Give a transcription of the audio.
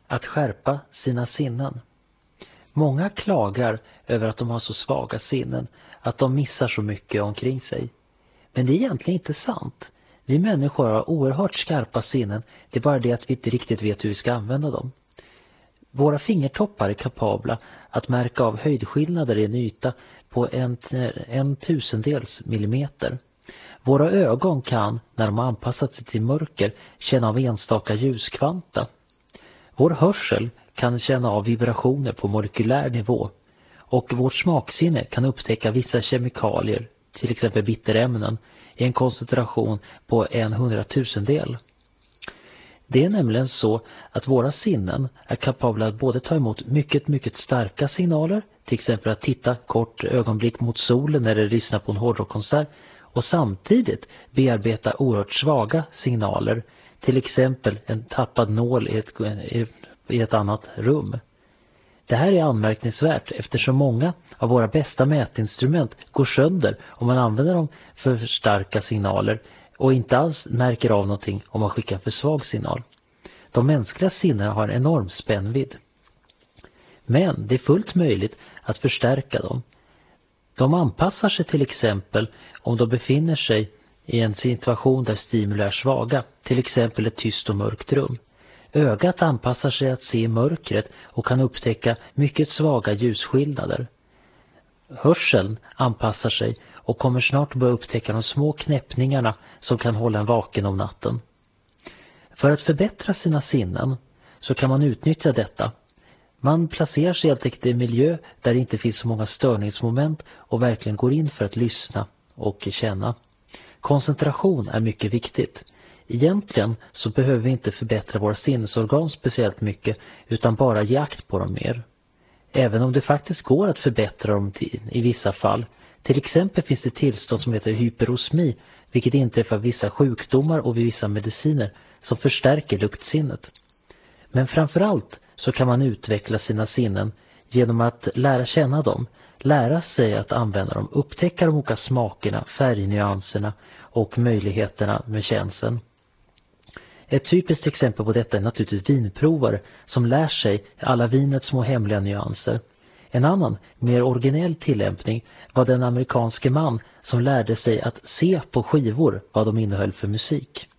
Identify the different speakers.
Speaker 1: Att skärpa sina sinnen. Många klagar över att de har så svaga sinnen, att de missar så mycket omkring sig. Men det är egentligen inte sant. Vi människor har oerhört skarpa sinnen, det är bara det att vi inte riktigt vet hur vi ska använda dem. Våra fingertoppar är kapabla att märka av höjdskillnader i en yta på en tusendels millimeter. Våra ögon kan, när de har anpassat sig till mörker, känna av enstaka ljuskvanta. Vår hörsel kan känna av vibrationer på molekylär nivå. Och vårt smaksinne kan upptäcka vissa kemikalier, till exempel bitterämnen, i en koncentration på 1/100,000. Det är nämligen så att våra sinnen är kapabla att både ta emot mycket starka signaler, till exempel att titta kort ögonblick mot solen eller lyssna på en hårdrockkonsert, och samtidigt bearbeta oerhört svaga signaler, till exempel en tappad nål i ett annat rum. Det här är anmärkningsvärt eftersom många av våra bästa mätinstrument går sönder om man använder dem för starka signaler och inte alls märker av någonting om man skickar för svag signal. De mänskliga sinnena har en enorm spännvidd. Men det är fullt möjligt att förstärka dem. De anpassar sig till exempel om de befinner sig i en situation där stimuli är svaga, till exempel ett tyst och mörkt rum. Ögat anpassar sig att se mörkret och kan upptäcka mycket svaga ljusskillnader. Hörseln anpassar sig och kommer snart börja upptäcka de små knäppningarna som kan hålla en vaken om natten. För att förbättra sina sinnen så kan man utnyttja detta. Man placerar sig helt enkelt i en miljö där det inte finns så många störningsmoment och verkligen går in för att lyssna och känna. Koncentration är mycket viktigt. Egentligen så behöver vi inte förbättra våra sinnesorgan speciellt mycket utan bara ge akt på dem mer. Även om det faktiskt går att förbättra dem i vissa fall. Till exempel finns det tillstånd som heter hyperosmi, vilket inträffar vissa sjukdomar och vid vissa mediciner som förstärker luktsinnet. Men framförallt så kan man utveckla sina sinnen genom att lära känna dem, lära sig att använda dem, upptäcka de olika smakerna, färgnyanserna och möjligheterna med känseln. Ett typiskt exempel på detta är naturligtvis vinprovare som lär sig alla vinets små hemliga nyanser. En annan, mer originell tillämpning var den amerikanske man som lärde sig att se på skivor vad de innehöll för musik.